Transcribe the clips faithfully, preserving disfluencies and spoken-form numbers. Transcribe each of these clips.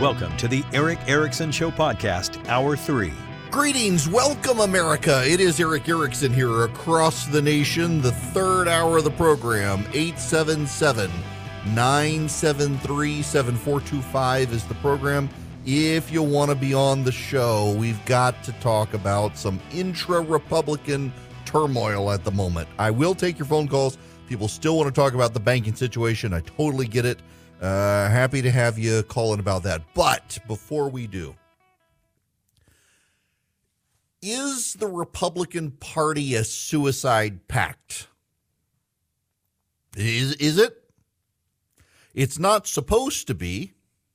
Welcome to the Erick Erickson Show Podcast, Hour three. Greetings, welcome America. It is Erick Erickson here across the nation. The third hour of the program, eight seven seven, nine seven three, seven four two five is the program. If you want to be on the show, we've got to talk about some intra-Republican turmoil at the moment. I will take your phone calls. People still want to talk about the banking situation. I totally get it. Uh, happy to have you calling about that. But before we do, is the Republican Party a suicide pact? Is, is it? It's not supposed to be.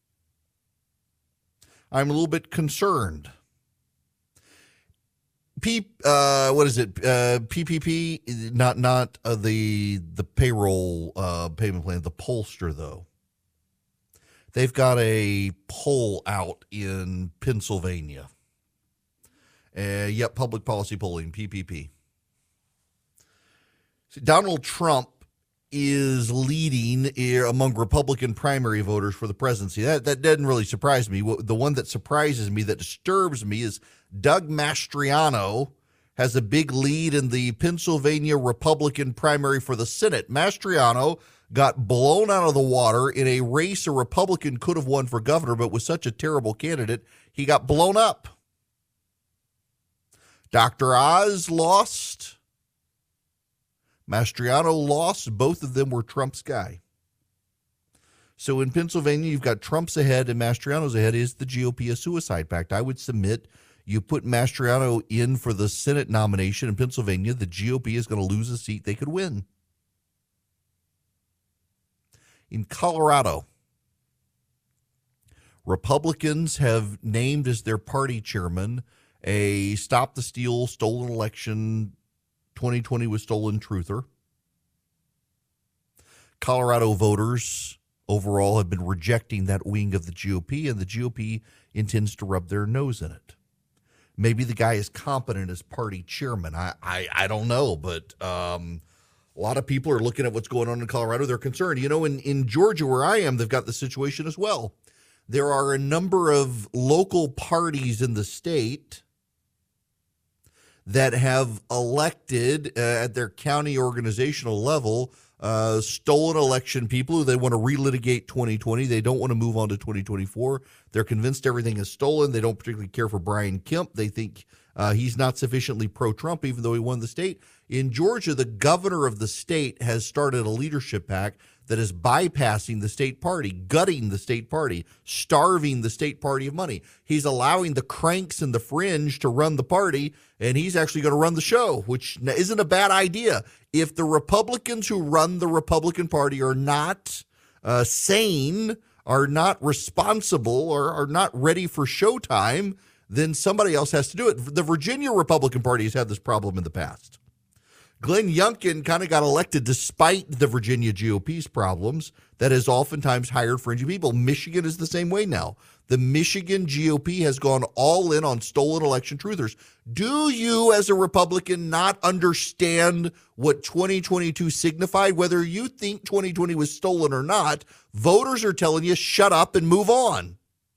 I'm a little bit concerned. P, uh, what is it? Uh, P P P, not not uh, the the payroll uh, payment plan, the pollster though. They've got a poll out in Pennsylvania. Uh, yep, public policy polling, P P P. See, Donald Trump is leading among Republican primary voters for the presidency. That that doesn't really surprise me. The one that surprises me, that disturbs me, is Doug Mastriano has a big lead in the Pennsylvania Republican primary for the Senate. Mastriano got blown out of the water in a race a Republican could have won for governor, but was such a terrible candidate, he got blown up. Doctor Oz lost. Mastriano lost. Both of them were Trump's guy. So in Pennsylvania, you've got Trump's ahead and Mastriano's ahead. Is the G O P a suicide pact? I would submit you put Mastriano in for the Senate nomination in Pennsylvania, the G O P is going to lose a seat they could win. In Colorado, Republicans have named as their party chairman a Stop the Steal, Stolen Election, twenty twenty was stolen truther. Colorado voters overall have been rejecting that wing of the G O P, and the G O P intends to rub their nose in it. Maybe the guy is competent as party chairman. I I, I don't know, but um, a lot of people are looking at what's going on in Colorado. They're concerned. You know, in, in Georgia, where I am, they've got the situation as well. There are a number of local parties in the state that have elected uh, at their county organizational level uh, stolen election people who they want to relitigate twenty twenty. They don't want to move on to twenty twenty-four. They're convinced everything is stolen. They don't particularly care for Brian Kemp. They think uh, he's not sufficiently pro-Trump, even though he won the state. In Georgia, the governor of the state has started a leadership pack that is bypassing the state party, gutting the state party, starving the state party of money. He's allowing the cranks and the fringe to run the party, and he's actually going to run the show, which isn't a bad idea. If the Republicans who run the Republican Party are not uh, sane, are not responsible, or are not ready for showtime, then somebody else has to do it. The Virginia Republican Party has had this problem in the past. Glenn Youngkin kind of got elected despite the Virginia G O P's problems that has oftentimes hired fringy people. Michigan is the same way now. The Michigan G O P has gone all in on stolen election truthers. Do you, as a Republican, not understand what twenty twenty-two signified? Whether you think twenty twenty was stolen or not, voters are telling you, shut up and move on.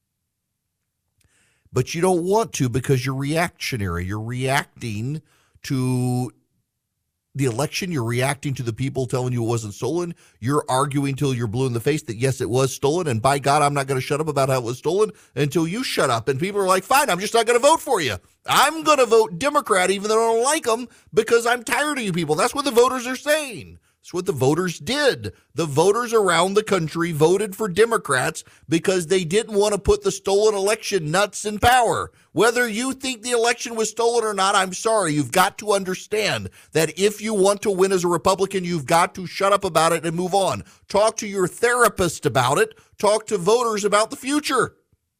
But you don't want to because you're reactionary. You're reacting to the election. You're reacting to the people telling you it wasn't stolen. You're arguing till you're blue in the face that, yes, it was stolen. And by God, I'm not going to shut up about how it was stolen until you shut up. And people are like, fine, I'm just not going to vote for you. I'm going to vote Democrat even though I don't like them because I'm tired of you people. That's what the voters are saying. That's what the voters did. The voters around the country voted for Democrats because they didn't want to put the stolen election nuts in power. Whether you think the election was stolen or not, I'm sorry. You've got to understand that if you want to win as a Republican, you've got to shut up about it and move on. Talk to your therapist about it. Talk to voters about the future.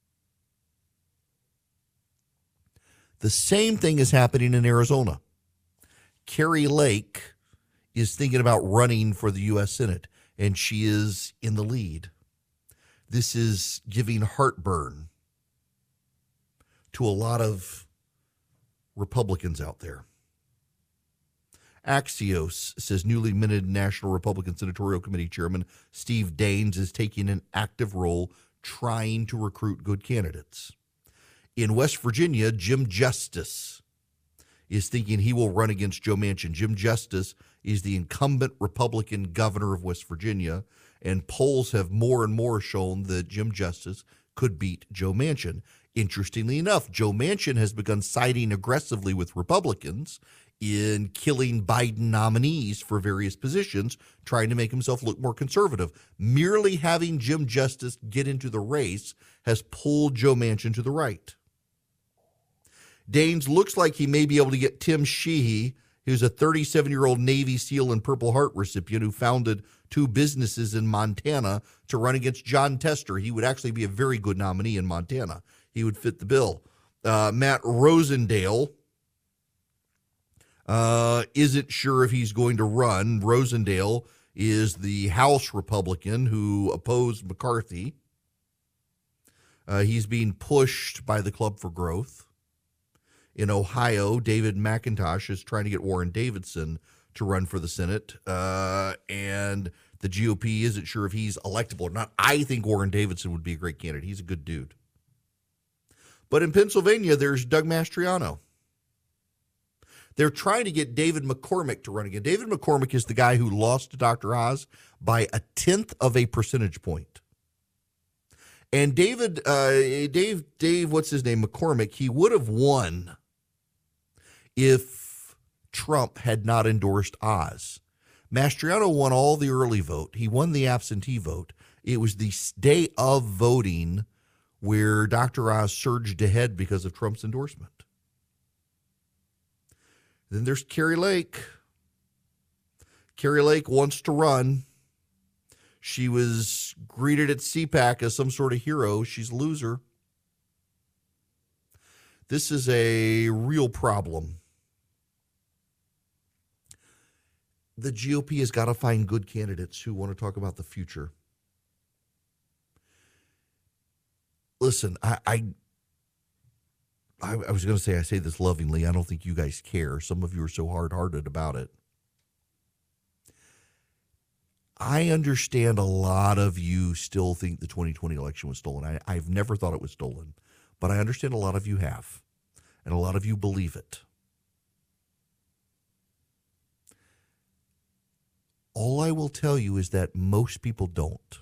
The same thing is happening in Arizona. Kari Lake is thinking about running for the U S Senate, and she is in the lead. This is giving heartburn to a lot of Republicans out there. Axios says newly minted National Republican Senatorial Committee Chairman Steve Daines is taking an active role trying to recruit good candidates. In West Virginia, Jim Justice is thinking he will run against Joe Manchin. Jim Justice is the incumbent Republican governor of West Virginia, and polls have more and more shown that Jim Justice could beat Joe Manchin. Interestingly enough, Joe Manchin has begun siding aggressively with Republicans in killing Biden nominees for various positions, trying to make himself look more conservative. Merely having Jim Justice get into the race has pulled Joe Manchin to the right. Daines looks like he may be able to get Tim Sheehy, who's a thirty-seven-year-old Navy SEAL and Purple Heart recipient who founded two businesses in Montana, to run against John Tester. He would actually be a very good nominee in Montana. He would fit the bill. Uh, Matt Rosendale uh, isn't sure if he's going to run. Rosendale is the House Republican who opposed McCarthy. Uh, he's being pushed by the Club for Growth. In Ohio, David McIntosh is trying to get Warren Davidson to run for the Senate, uh, and the G O P isn't sure if he's electable or not. I think Warren Davidson would be a great candidate. He's a good dude. But in Pennsylvania, there's Doug Mastriano. They're trying to get David McCormick to run again. David McCormick is the guy who lost to Doctor Oz by a tenth of a percentage point. And David, uh, Dave, Dave, what's his name, McCormick, he would have won if Trump had not endorsed Oz. Mastriano won all the early vote. He won the absentee vote. It was the day of voting where Doctor Oz surged ahead because of Trump's endorsement. Then there's Kari Lake. Kari Lake wants to run. She was greeted at C PAC as some sort of hero. She's a loser. This is a real problem. The G O P has got to find good candidates who want to talk about the future. Listen, I, I, I, I was going to say, I say this lovingly. I don't think you guys care. Some of you are so hard-hearted about it. I understand a lot of you still think the twenty twenty election was stolen. I, I've never thought it was stolen, but I understand a lot of you have, and a lot of you believe it. All I will tell you is that most people don't.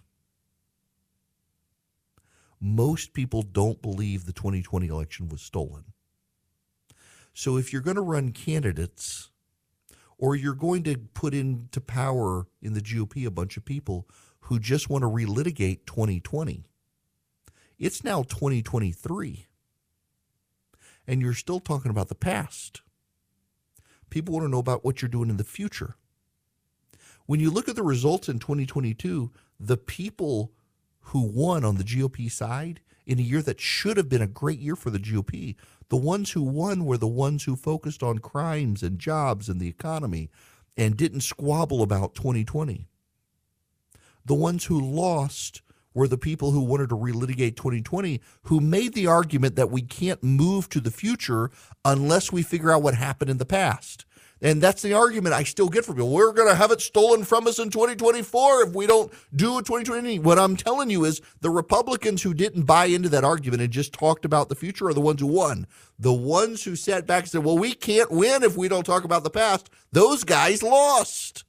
Most people don't believe the twenty twenty election was stolen. So if you're going to run candidates, or you're going to put into power in the G O P a bunch of people who just want to relitigate twenty twenty, it's now twenty twenty-three, and you're still talking about the past. People want to know about what you're doing in the future. When you look at the results in twenty twenty-two, the people who won on the G O P side in a year that should have been a great year for the G O P, the ones who won were the ones who focused on crimes and jobs and the economy and didn't squabble about twenty twenty. The ones who lost were the people who wanted to relitigate twenty twenty, who made the argument that we can't move to the future unless we figure out what happened in the past. And that's the argument I still get from people. We're going to have it stolen from us in twenty twenty-four if we don't do twenty twenty. What I'm telling you is the Republicans who didn't buy into that argument and just talked about the future are the ones who won. The ones who sat back and said, well, we can't win if we don't talk about the past, those guys lost.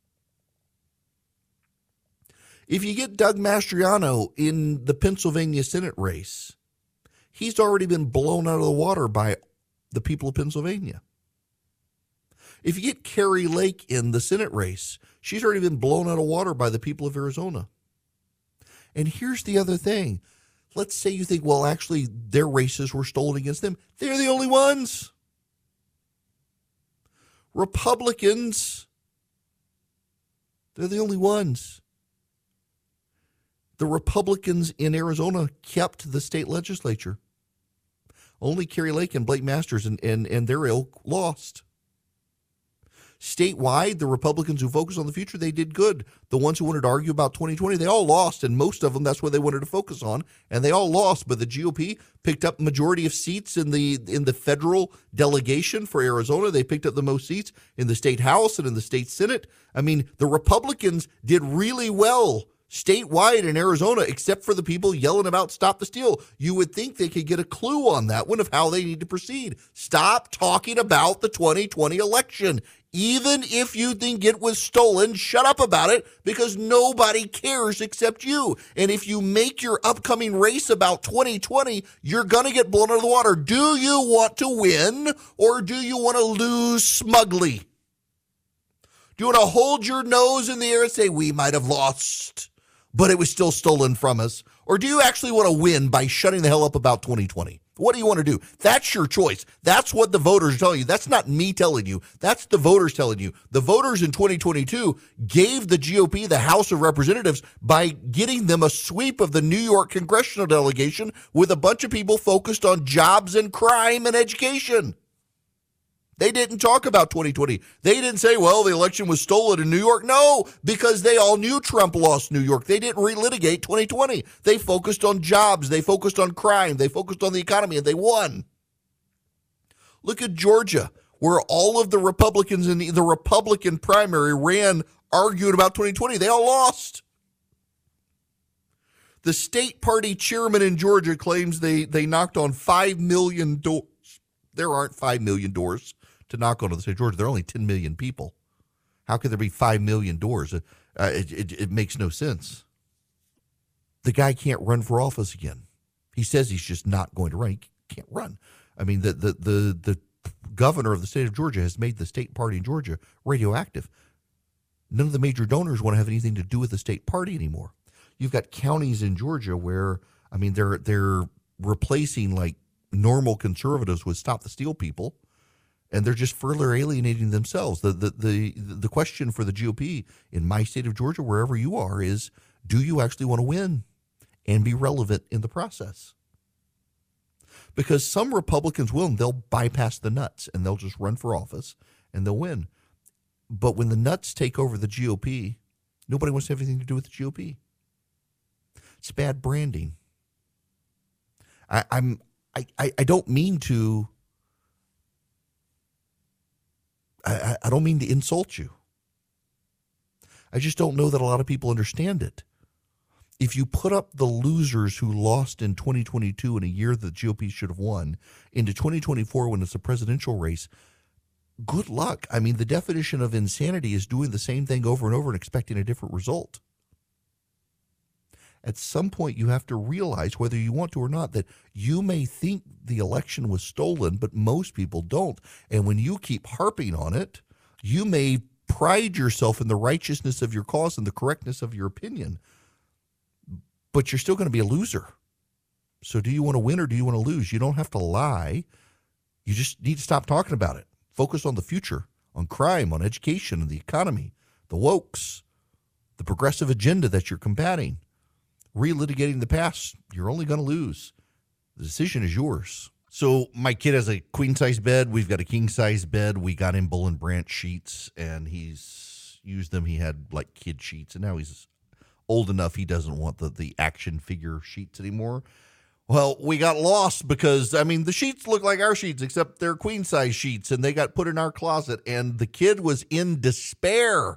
If you get Doug Mastriano in the Pennsylvania Senate race, he's already been blown out of the water by the people of Pennsylvania. If you get Kari Lake in the Senate race, she's already been blown out of water by the people of Arizona. And here's the other thing. Let's say you think, well, actually, their races were stolen against them. They're the only ones. Republicans, they're the only ones. The Republicans in Arizona kept the state legislature. Only Kari Lake and Blake Masters and, and, and their ilk lost. Statewide, the Republicans who focused on the future, they did good. The ones who wanted to argue about twenty twenty, they all lost, and most of them, that's what they wanted to focus on, and they all lost. But the G O P picked up majority of seats in the in the federal delegation for Arizona. They picked up the most seats in the state House and in the state Senate. I mean, the Republicans did really well statewide in Arizona, except for the people yelling about stop the steal. You would think they could get a clue on that one of how they need to proceed. Stop talking about the twenty twenty election. Even if you think it was stolen, shut up about it, because nobody cares except you. And if you make your upcoming race about twenty twenty, you're going to get blown out of the water. Do you want to win, or do you want to lose smugly? Do you want to hold your nose in the air and say, we might have lost, but it was still stolen from us? Or do you actually want to win by shutting the hell up about twenty twenty? What do you want to do? That's your choice. That's what the voters are telling you. That's not me telling you. That's the voters telling you. The voters in twenty twenty-two gave the G O P the House of Representatives by getting them a sweep of the New York congressional delegation with a bunch of people focused on jobs and crime and education. They didn't talk about twenty twenty. They didn't say, well, the election was stolen in New York. No, because they all knew Trump lost New York. They didn't relitigate twenty twenty. They focused on jobs. They focused on crime. They focused on the economy, and they won. Look at Georgia, where all of the Republicans in the, the Republican primary ran arguing about twenty twenty. They all lost. The state party chairman in Georgia claims they, they knocked on five million doors. There aren't five million doors to knock on to the state of Georgia. There are only ten million people. How could there be five million doors? Uh, it, it, it makes no sense. The guy can't run for office again. He says he's just not going to run. He can't run. I mean, the, the, the, the governor of the state of Georgia has made the state party in Georgia radioactive. None of the major donors want to have anything to do with the state party anymore. You've got counties in Georgia where, I mean, they're they're replacing like normal conservatives with Stop the Steal people, and they're just further alienating themselves. The, the the the question for the G O P in my state of Georgia, wherever you are, is do you actually want to win and be relevant in the process? Because some Republicans will, and they'll bypass the nuts, and they'll just run for office, and they'll win. But when the nuts take over the G O P, nobody wants to have anything to do with the G O P. It's bad branding. I, I'm I, I, I don't mean to I, I don't mean to insult you. I just don't know that a lot of people understand it. If you put up the losers who lost in twenty twenty-two in a year that the G O P should have won into twenty twenty-four when it's a presidential race, good luck. I mean, the definition of insanity is doing the same thing over and over and expecting a different result. At some point, you have to realize, whether you want to or not, that you may think the election was stolen, but most people don't. And when you keep harping on it, you may pride yourself in the righteousness of your cause and the correctness of your opinion, but you're still going to be a loser. So do you want to win or do you want to lose? You don't have to lie. You just need to stop talking about it. Focus on the future, on crime, on education, and the economy, the wokes, the progressive agenda that you're combating. Relitigating the past, you're only going to lose. The decision is yours. So my kid has a queen-size bed. We've got a king-size bed. We got him Bull and Branch sheets, and he's used them. He had like kid sheets, and now he's old enough he doesn't want the, the action figure sheets anymore. Well, we got lost because, I mean, the sheets look like our sheets, except they're queen-size sheets, and they got put in our closet, and the kid was in despair.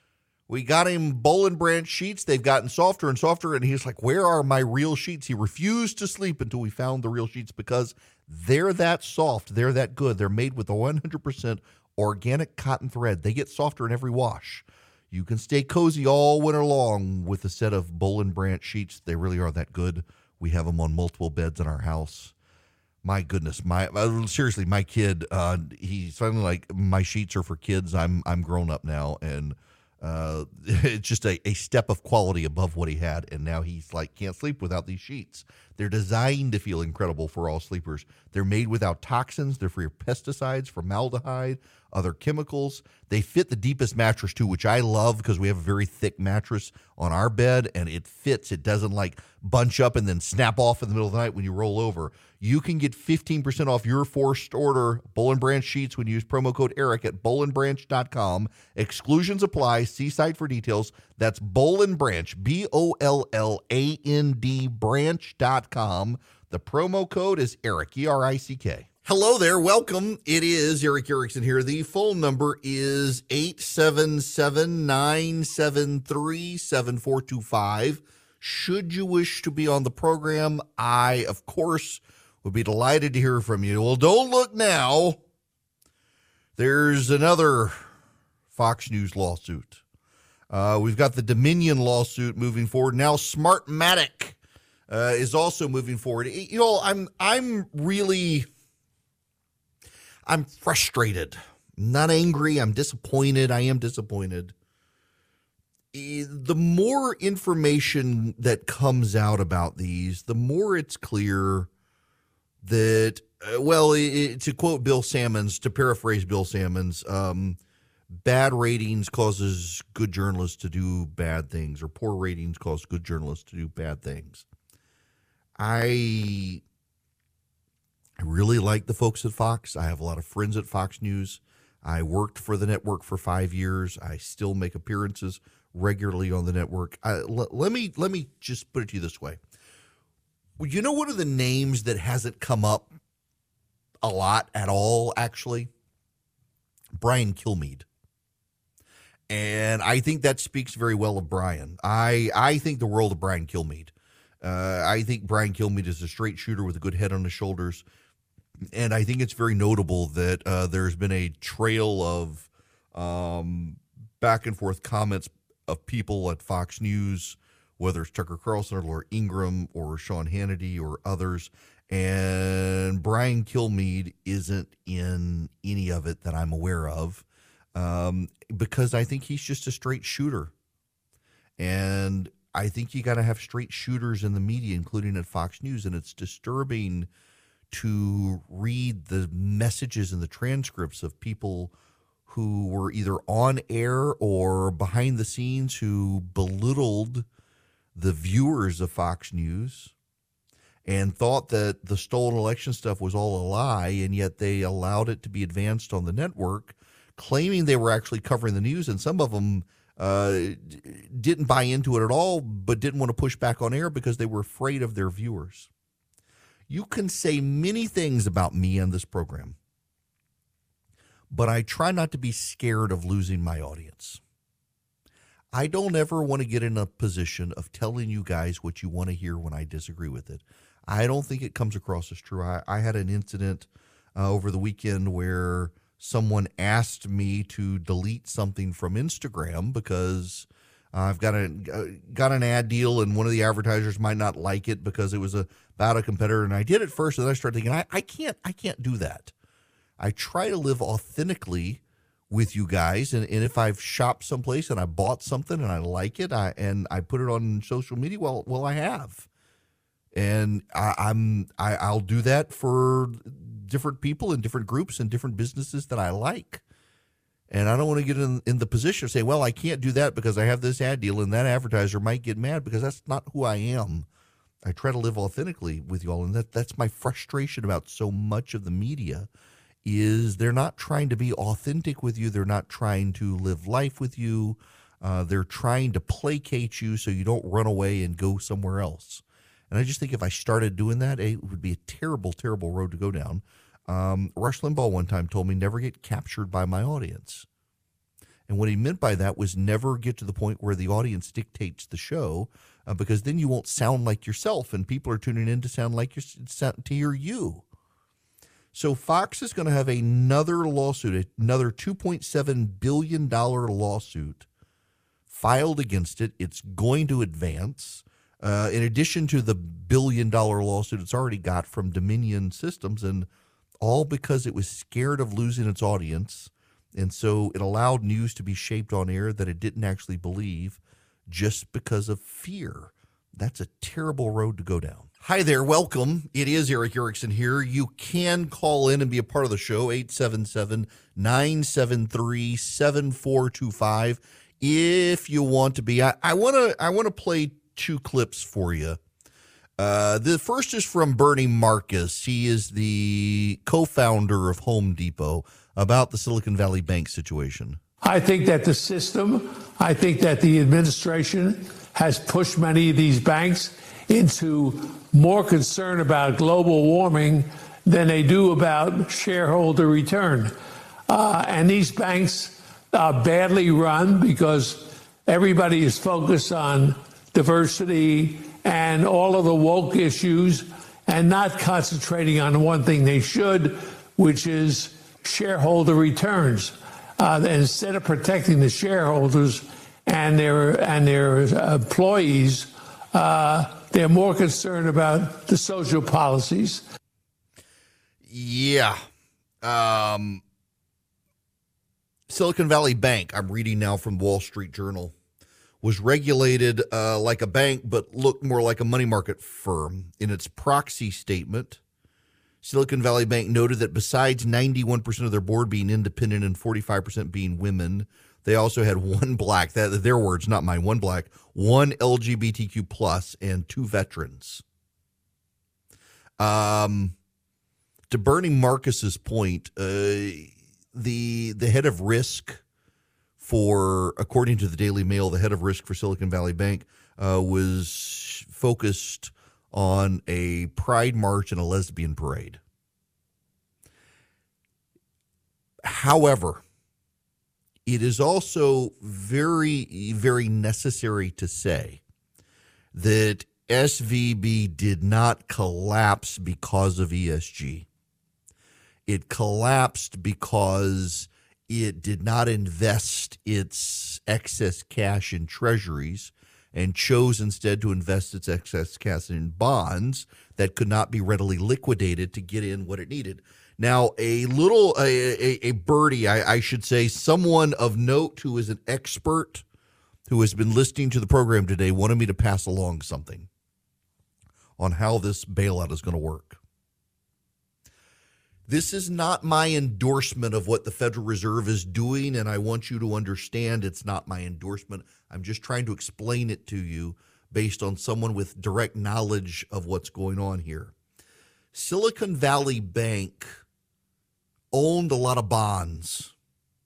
We got him Bull and Branch sheets. They've gotten softer and softer, and he's like, where are my real sheets? He refused to sleep until we found the real sheets because they're that soft. They're that good. They're made with a one hundred percent organic cotton thread. They get softer in every wash. You can stay cozy all winter long with a set of Bull and Branch sheets. They really are that good. We have them on multiple beds in our house. My goodness, my uh, seriously, my kid, uh, he's finally like, my sheets are for kids. I'm I'm grown up now, and Uh, it's just a, a step of quality above what he had, and now he's like, can't sleep without these sheets. They're designed to feel incredible for all sleepers. They're made without toxins. They're free of pesticides, formaldehyde, other chemicals. They fit the deepest mattress too, which I love because we have a very thick mattress on our bed, and it fits. It doesn't like bunch up and then snap off in the middle of the night when you roll over. You can get fifteen percent off your first order Bull and Branch sheets when you use promo code Eric at bull and branch dot com. Exclusions apply. See site for details. That's Bull and Branch, B O L L A N D branch dot com. The promo code is Eric, E R I C K. Hello there. Welcome. It is Erick Erickson here. The phone number is eight seven seven, nine seven three, seven four two five. Should you wish to be on the program, I, of course, would be delighted to hear from you. Well, don't look now. There's another Fox News lawsuit. Uh, we've got the Dominion lawsuit moving forward. Now Smartmatic uh, is also moving forward. You know, I'm I'm really... I'm frustrated, not angry. I'm disappointed. I am disappointed. The more information that comes out about these, the more it's clear that, uh, well, it, to quote Bill Sammons, to paraphrase Bill Sammons, um, bad ratings causes good journalists to do bad things, or poor ratings cause good journalists to do bad things. I... I really like the folks at Fox. I have a lot of friends at Fox News. I worked for the network for five years. I still make appearances regularly on the network. I, l- let me let me just put it to you this way. You know, one of the names that hasn't come up a lot at all, actually? Brian Kilmeade. And I think that speaks very well of Brian. I, I think the world of Brian Kilmeade. Uh, I think Brian Kilmeade is a straight shooter with a good head on his shoulders. And I think it's very notable that uh, there's been a trail of um, back and forth comments of people at Fox News, whether it's Tucker Carlson or Laura Ingraham or Sean Hannity or others. And Brian Kilmeade isn't in any of it that I'm aware of um, because I think he's just a straight shooter. And I think you got to have straight shooters in the media, including at Fox News. And it's disturbing to read the messages and the transcripts of people who were either on air or behind the scenes who belittled the viewers of Fox News and thought that the stolen election stuff was all a lie, and yet they allowed it to be advanced on the network, claiming they were actually covering the news, and some of them uh, didn't buy into it at all, but didn't want to push back on air because they were afraid of their viewers. You can say many things about me on this program, but I try not to be scared of losing my audience. I don't ever want to get in a position of telling you guys what you want to hear when I disagree with it. I don't think it comes across as true. I, I had an incident uh, over the weekend where someone asked me to delete something from Instagram because Uh, I've got a uh, got an ad deal, and one of the advertisers might not like it because it was a, about a competitor. And I did it first, and then I started thinking, I, I can't, I can't do that. I try to live authentically with you guys, and, and if I've shopped someplace and I bought something and I like it, I and I put it on social media, well, well, I have, and I, I'm I, I'll do that for different people and different groups and different businesses that I like. And I don't want to get in, in the position of saying, well, I can't do that because I have this ad deal, and that advertiser might get mad, because that's not who I am. I try to live authentically with you all, and that, that's my frustration about so much of the media is they're not trying to be authentic with you. They're not trying to live life with you. Uh, they're trying to placate you so you don't run away and go somewhere else. And I just think if I started doing that, it would be a terrible, terrible road to go down. Um, Rush Limbaugh one time told me never get captured by my audience. And what he meant by that was never get to the point where the audience dictates the show, uh, because then you won't sound like yourself, and people are tuning in to sound like you're, to hear you. So Fox is going to have another lawsuit, another two point seven billion dollars lawsuit filed against it. It's going to advance. Uh, in addition to the billion dollar lawsuit it's already got from Dominion Systems, and all because it was scared of losing its audience. And so it allowed news to be shaped on air that it didn't actually believe just because of fear. That's a terrible road to go down. Hi there. Welcome. It is Erick Erickson here. You can call in and be a part of the show, eight seven seven, nine seven three, seven four two five. If you want to be, I, I want to I want to play two clips for you. Uh, the first is from Bernie Marcus. He is the co-founder of Home Depot, about the Silicon Valley Bank situation. I think that the system, I think that the administration has pushed many of these banks into more concern about global warming than they do about shareholder return. Uh, and these banks are badly run because everybody is focused on diversity and all of the woke issues and not concentrating on one thing they should, which is shareholder returns. Uh, instead of protecting the shareholders and their and their employees, uh, they're more concerned about the social policies. Yeah. Um, Silicon Valley Bank, I'm reading now from Wall Street Journal, was regulated uh, like a bank but looked more like a money market firm. In its proxy statement, Silicon Valley Bank noted that besides ninety-one percent of their board being independent and forty-five percent being women, they also had one black, that their words, not mine, one black, one L G B T Q plus, and two veterans. Um, to Bernie Marcus's point, uh, the the head of risk for, according to the Daily Mail, the head of risk for Silicon Valley Bank uh, was focused on a pride march and a lesbian parade. However, it is also very, very necessary to say that S V B did not collapse because of E S G. It collapsed because it did not invest its excess cash in treasuries and chose instead to invest its excess cash in bonds that could not be readily liquidated to get in what it needed. Now, a little, a, a, a birdie, I, I should say, someone of note who is an expert who has been listening to the program today wanted me to pass along something on how this bailout is going to work. This is not my endorsement of what the Federal Reserve is doing, and I want you to understand it's not my endorsement. I'm just trying to explain it to you based on someone with direct knowledge of what's going on here. Silicon Valley Bank owned a lot of bonds.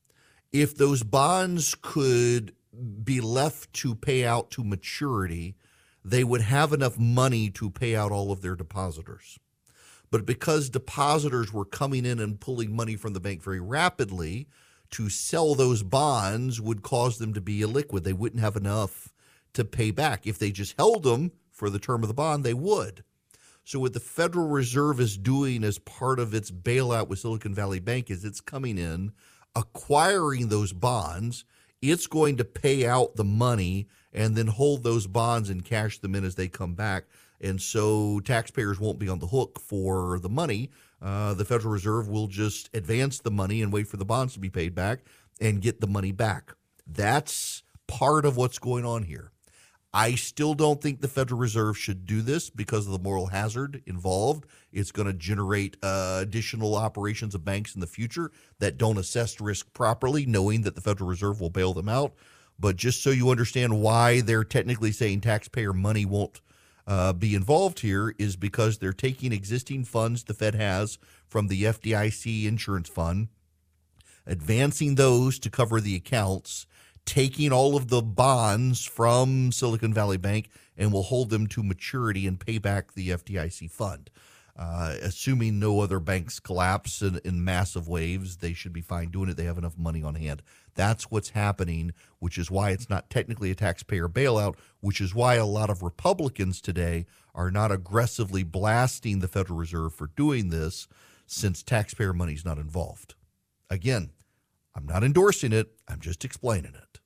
If those bonds could be left to pay out to maturity, they would have enough money to pay out all of their depositors. But because depositors were coming in and pulling money from the bank very rapidly, to sell those bonds would cause them to be illiquid. They wouldn't have enough to pay back. If they just held them for the term of the bond, they would. So what the Federal Reserve is doing as part of its bailout with Silicon Valley Bank is it's coming in, acquiring those bonds. It's going to pay out the money and then hold those bonds and cash them in as they come back. And so taxpayers won't be on the hook for the money. Uh, the Federal Reserve will just advance the money and wait for the bonds to be paid back and get the money back. That's part of what's going on here. I still don't think the Federal Reserve should do this because of the moral hazard involved. It's going to generate uh, additional operations of banks in the future that don't assess risk properly, knowing that the Federal Reserve will bail them out. But just so you understand why they're technically saying taxpayer money won't Uh, be involved here is because they're taking existing funds the Fed has from the F D I C insurance fund, advancing those to cover the accounts, taking all of the bonds from Silicon Valley Bank, and will hold them to maturity and pay back the F D I C fund. Uh, assuming no other banks collapse in, in massive waves, they should be fine doing it. They have enough money on hand. That's what's happening, which is why it's not technically a taxpayer bailout, which is why a lot of Republicans today are not aggressively blasting the Federal Reserve for doing this, since taxpayer money is not involved. Again, I'm not endorsing it. I'm just explaining it.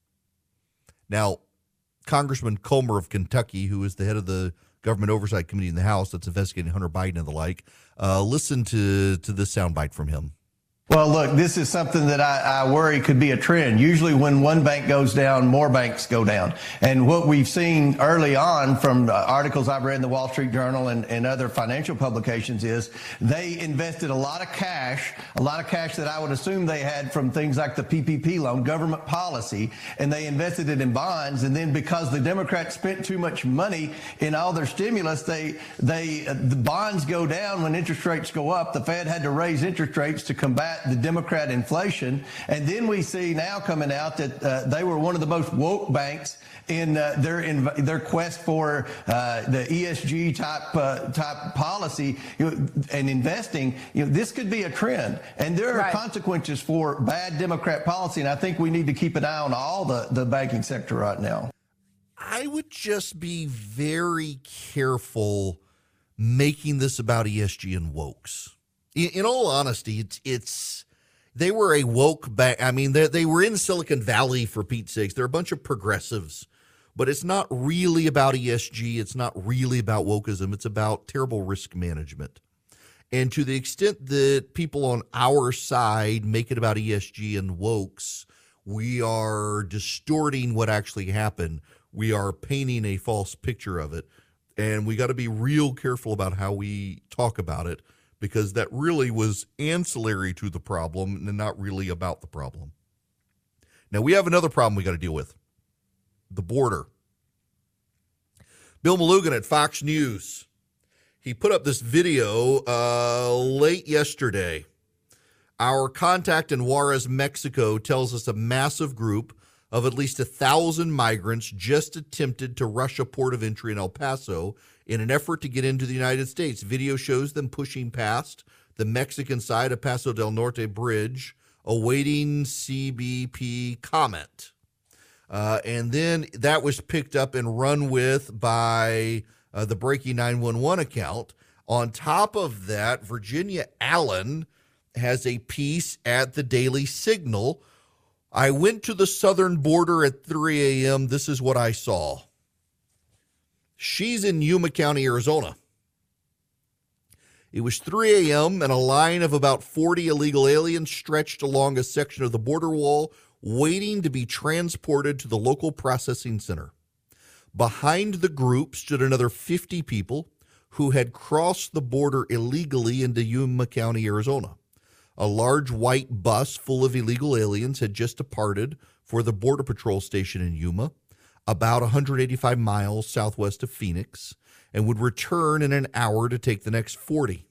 Now, Congressman Comer of Kentucky, who is the head of the Government Oversight Committee in the House that's investigating Hunter Biden and the like, uh, listen to, to this soundbite from him. Well, look, this is something that I, I worry could be a trend. Usually when one bank goes down, more banks go down. And what we've seen early on from articles I've read in the Wall Street Journal and, and other financial publications is they invested a lot of cash, a lot of cash that I would assume they had from things like the P P P loan, government policy, and they invested it in bonds. And then because the Democrats spent too much money in all their stimulus, they, they, uh, the bonds go down when interest rates go up. The Fed had to raise interest rates to combat combat the Democrat inflation. And then we see now coming out that uh, they were one of the most woke banks in uh, their in their quest for uh, the E S G type uh, type policy, you know, and investing. You know, this could be a trend, and there are right. consequences for bad Democrat policy. And I think we need to keep an eye on all the the banking sector right now. I would just be very careful making this about E S G and wokes. In, in all honesty, it's it's they were a woke bank. I mean, they they were in Silicon Valley, for Pete's sakes. They're a bunch of progressives. But it's not really about E S G. It's not really about wokeism. It's about terrible risk management. And to the extent that people on our side make it about E S G and wokes, we are distorting what actually happened. We are painting a false picture of it. And we got to be real careful about how we talk about it, because that really was ancillary to the problem and not really about the problem. Now, we have another problem we got to deal with. The border. Bill Malugin at Fox News, he put up this video uh, late yesterday. Our contact in Juarez, Mexico, tells us a massive group of at least a thousand migrants just attempted to rush a port of entry in El Paso in an effort to get into the United States. Video shows them pushing past the Mexican side of Paso del Norte Bridge, awaiting C B P comment. Uh, and then that was picked up and run with by uh, the Breaking nine one one account. On top of that, Virginia Allen has a piece at the Daily Signal. I went to the southern border at three a.m. This is what I saw. She's in Yuma County, Arizona. It was three a.m. and a line of about forty illegal aliens stretched along a section of the border wall, waiting to be transported to the local processing center. Behind the group stood another fifty people who had crossed the border illegally into Yuma County, Arizona. A large white bus full of illegal aliens had just departed for the Border Patrol station in Yuma, about one hundred eighty-five miles southwest of Phoenix, and would return in an hour to take the next forty.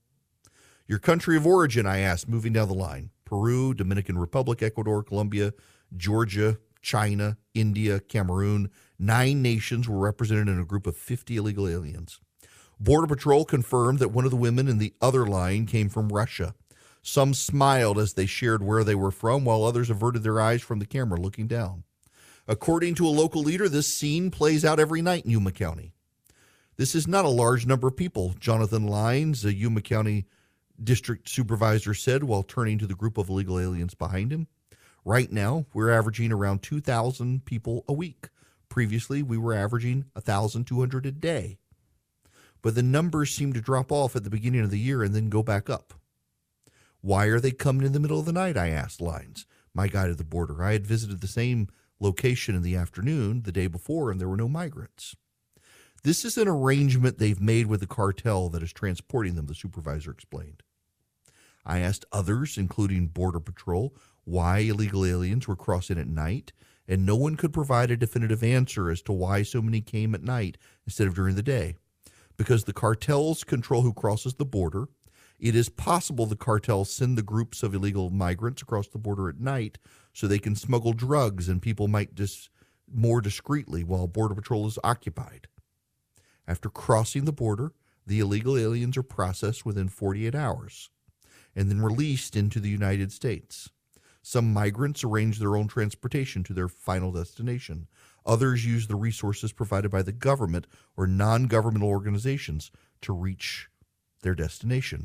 Your country of origin, I asked, moving down the line. Peru, Dominican Republic, Ecuador, Colombia, Georgia, China, India, Cameroon. Nine nations were represented in a group of fifty illegal aliens. Border Patrol confirmed that one of the women in the other line came from Russia. Some smiled as they shared where they were from, while others averted their eyes from the camera looking down. According to a local leader, this scene plays out every night in Yuma County. This is not a large number of people, Jonathan Lyons, a Yuma County district supervisor, said while turning to the group of illegal aliens behind him. Right now, we're averaging around two thousand people a week. Previously, we were averaging one thousand two hundred a day. But the numbers seem to drop off at the beginning of the year and then go back up. Why are they coming in the middle of the night, I asked Lyons, my guide at the border. I had visited the same location in the afternoon the day before, and there were no migrants. This is an arrangement they've made with the cartel that is transporting them, the supervisor explained. I asked others, including Border Patrol, why illegal aliens were crossing at night, and no one could provide a definitive answer as to why so many came at night instead of during the day. Because the cartels control who crosses the border, it is possible the cartels send the groups of illegal migrants across the border at night so they can smuggle drugs and people might dis- more discreetly while Border Patrol is occupied. After crossing the border, the illegal aliens are processed within forty-eight hours and then released into the United States. Some migrants arrange their own transportation to their final destination. Others use the resources provided by the government or non-governmental organizations to reach their destination.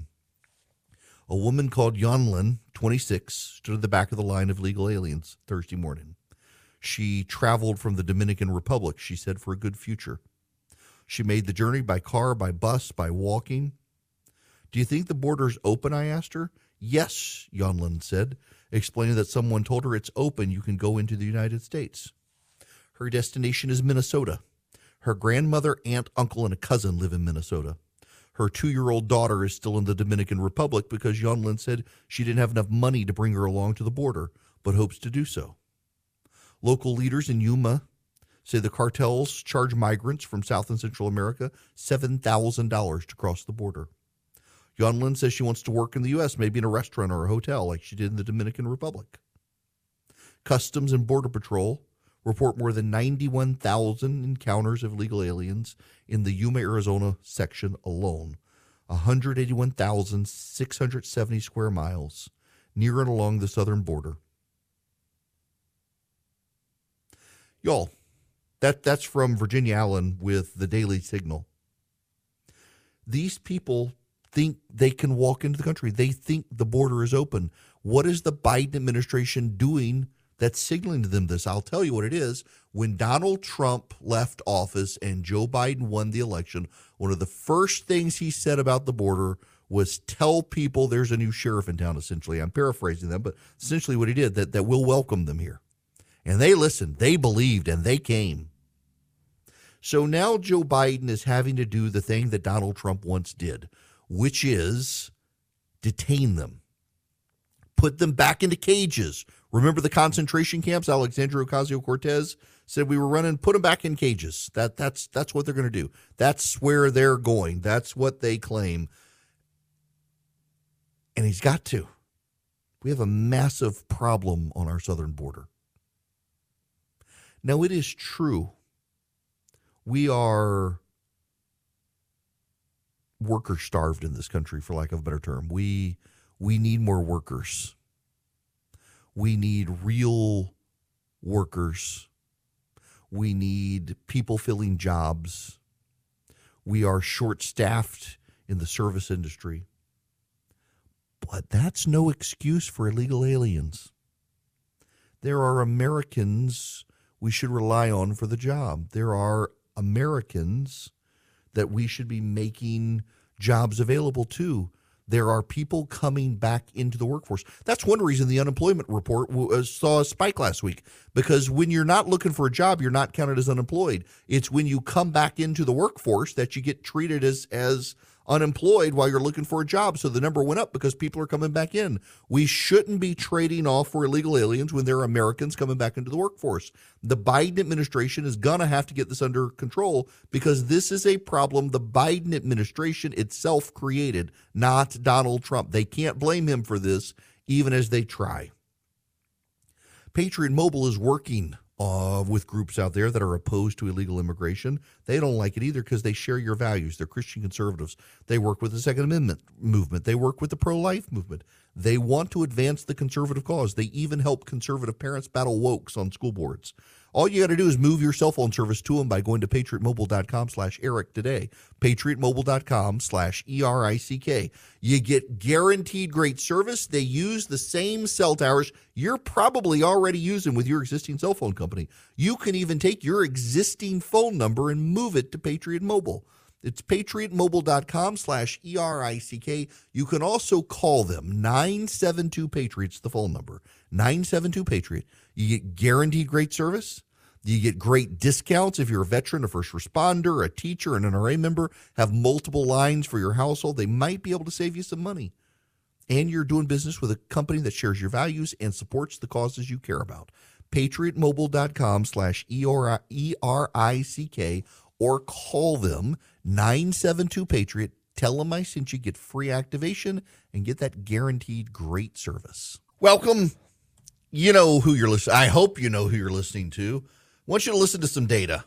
A woman called Yonlin, twenty-six, stood at the back of the line of legal aliens Thursday morning. She traveled from the Dominican Republic, she said, for a good future. She made the journey by car, by bus, by walking. Do you think the border's open, I asked her. Yes, Yonlin said, explaining that someone told her it's open, you can go into the United States. Her destination is Minnesota. Her grandmother, aunt, uncle, and a cousin live in Minnesota. Her two-year-old daughter is still in the Dominican Republic because Yonlin said she didn't have enough money to bring her along to the border, but hopes to do so. Local leaders in Yuma say the cartels charge migrants from South and Central America seven thousand dollars to cross the border. Yonlin says she wants to work in the U S, maybe in a restaurant or a hotel like she did in the Dominican Republic. Customs and Border Patrol report more than ninety-one thousand encounters of illegal aliens in the Yuma, Arizona section alone. one hundred eighty-one thousand six hundred seventy square miles near and along the southern border. Y'all, that, that's from Virginia Allen with the Daily Signal. These people think they can walk into the country. They think the border is open. What is the Biden administration doing that's signaling to them this? I'll tell you what it is. When Donald Trump left office and Joe Biden won the election, one of the first things he said about the border was tell people there's a new sheriff in town, essentially. I'm paraphrasing them, but essentially what he did, that, that we'll welcome them here. And they listened, they believed, and they came. So now Joe Biden is having to do the thing that Donald Trump once did, which is detain them, put them back into cages. Remember the concentration camps? Alexandria Ocasio-Cortez said we were running, put them back in cages. That, that's, that's what they're going to do. That's where they're going. That's what they claim. And he's got to. We have a massive problem on our southern border. Now, it is true. We are worker starved in this country, for lack of a better term. We we need more workers. We need real workers. We need people filling jobs. We are short-staffed in the service industry. But that's no excuse for illegal aliens. There are Americans we should rely on for the job. There are Americans that we should be making jobs available to. There are people coming back into the workforce. That's one reason the unemployment report saw a spike last week, because when you're not looking for a job, you're not counted as unemployed. It's when you come back into the workforce that you get treated as, as unemployed while you're looking for a job. So the number went up because people are coming back in. We shouldn't be trading off for illegal aliens when there are Americans coming back into the workforce. The Biden administration is going to have to get this under control, because this is a problem the Biden administration itself created, not Donald Trump. They can't blame him for this, even as they try. Patriot Mobile is working Uh, with groups out there that are opposed to illegal immigration. They don't like it either because they share your values. They're Christian conservatives. They work with the Second Amendment movement. They work with the pro-life movement. They want to advance the conservative cause. They even help conservative parents battle wokes on school boards. All you got to do is move your cell phone service to them by going to patriotmobile.com slash Eric today. patriotmobile.com slash E R I C K. You get guaranteed great service. They use the same cell towers you're probably already using with your existing cell phone company. You can even take your existing phone number and move it to Patriot Mobile. It's patriotmobile.com slash E R I C K. You can also call them. nine seven two Patriots, the phone number. nine seven two Patriot. You get guaranteed great service. You get great discounts if you're a veteran, a first responder, a teacher, an N R A member, have multiple lines for your household. They might be able to save you some money. And you're doing business with a company that shares your values and supports the causes you care about. patriotmobile.com slash E R I C K, or call them nine seven two Patriot. Tell them I sent you, get free activation, and get that guaranteed great service. Welcome. You know who you're listening. I hope you know who you're listening to. I want you to listen to some data.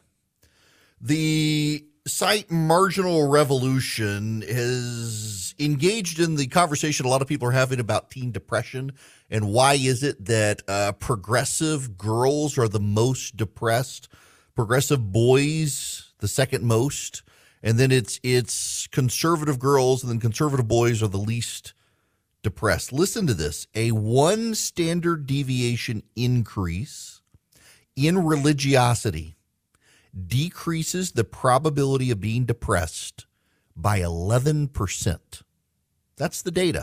The site Marginal Revolution has engaged in the conversation a lot of people are having about teen depression, and why is it that uh, progressive girls are the most depressed, progressive boys the second most, and then it's it's conservative girls and then conservative boys are the least depressed. Listen to this. A one standard deviation increase in religiosity decreases the probability of being depressed by eleven percent. That's the data.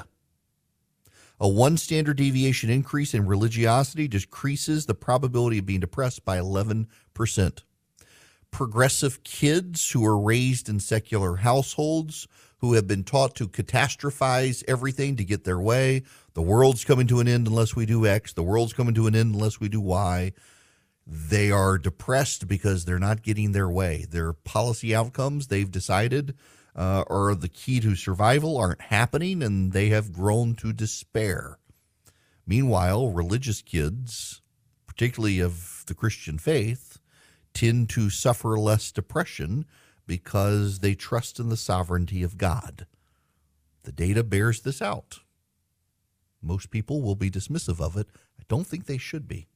A one standard deviation increase in religiosity decreases the probability of being depressed by eleven percent. Progressive kids who are raised in secular households, who have been taught to catastrophize everything to get their way. The world's coming to an end unless we do X. The world's coming to an end unless we do Y. They are depressed because they're not getting their way. Their policy outcomes, they've decided, uh, are the key to survival aren't happening, and they have grown to despair. Meanwhile, religious kids, particularly of the Christian faith, tend to suffer less depression because they trust in the sovereignty of God. The data bears this out. Most people will be dismissive of it. I don't think they should be.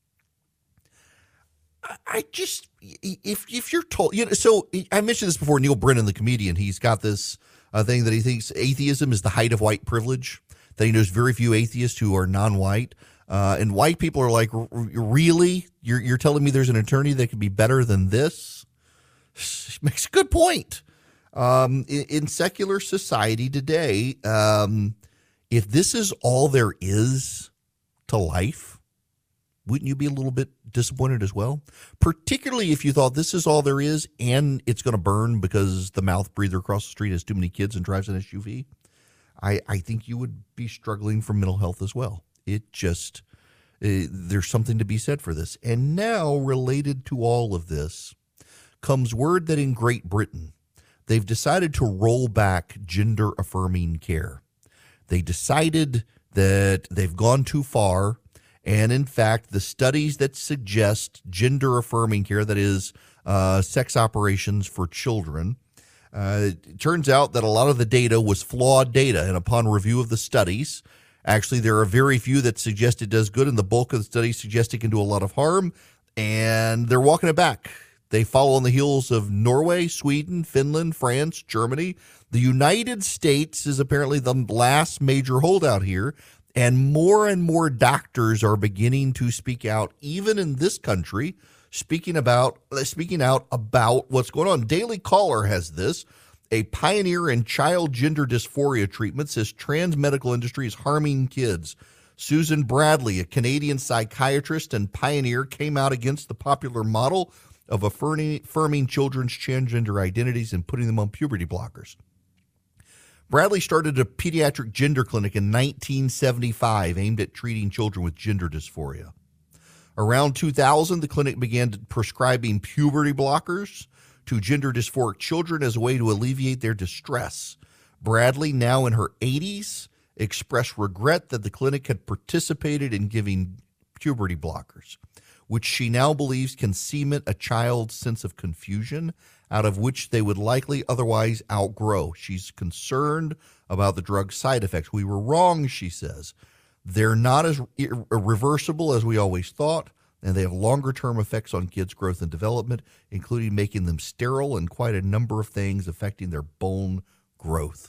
I just, if if you're told, you know, so I mentioned this before, Neil Brennan, the comedian, he's got this uh, thing that he thinks atheism is the height of white privilege, that he knows very few atheists who are non-white. Uh, and white people are like, really? You're, you're telling me there's an attorney that could be better than this? Makes a good point. Um, in, in secular society today, um, if this is all there is to life, wouldn't you be a little bit disappointed as well? Particularly if you thought this is all there is and it's going to burn because the mouth breather across the street has too many kids and drives an S U V. I, I think you would be struggling for mental health as well. It just, uh, there's something to be said for this. And now, related to all of this, comes word that in Great Britain, they've decided to roll back gender-affirming care. They decided that they've gone too far. And in fact, the studies that suggest gender-affirming care, that is, uh, sex operations for children, uh, it turns out that a lot of the data was flawed data. And upon review of the studies, actually, there are very few that suggest it does good, and the bulk of the studies suggest it can do a lot of harm. And they're walking it back. They follow on the heels of Norway, Sweden, Finland, France, Germany. The United States is apparently the last major holdout here. And more and more doctors are beginning to speak out, even in this country, speaking about speaking out about what's going on. Daily Caller has this. A pioneer in child gender dysphoria treatment says trans medical industry is harming kids. Susan Bradley, a Canadian psychiatrist and pioneer, came out against the popular model of affirming children's transgender identities and putting them on puberty blockers. Bradley started a pediatric gender clinic in nineteen seventy-five aimed at treating children with gender dysphoria. Around two thousand, the clinic began prescribing puberty blockers to gender dysphoric children as a way to alleviate their distress. Bradley, now in her eighties, expressed regret that the clinic had participated in giving puberty blockers, which she now believes can cement a child's sense of confusion out of which they would likely otherwise outgrow. She's concerned about the drug's side effects. We were wrong, she says. They're not as irreversible as we always thought, and they have longer-term effects on kids' growth and development, including making them sterile and quite a number of things affecting their bone growth.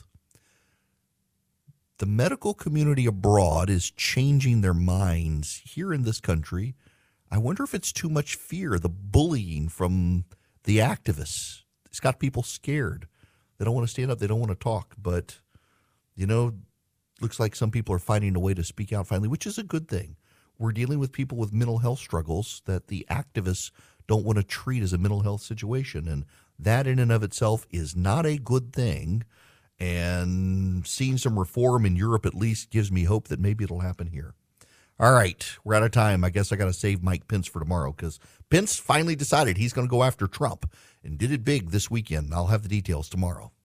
The medical community abroad is changing their minds. Here in this country, I wonder if it's too much fear, the bullying from the activists. It's got people scared. They don't want to stand up. They don't want to talk. But, you know, looks like some people are finding a way to speak out finally, which is a good thing. We're dealing with people with mental health struggles that the activists don't want to treat as a mental health situation. And that in and of itself is not a good thing. And seeing some reform in Europe at least gives me hope that maybe it'll happen here. All right, we're out of time. I guess I got to save Mike Pence for tomorrow because Pence finally decided he's going to go after Trump and did it big this weekend. I'll have the details tomorrow.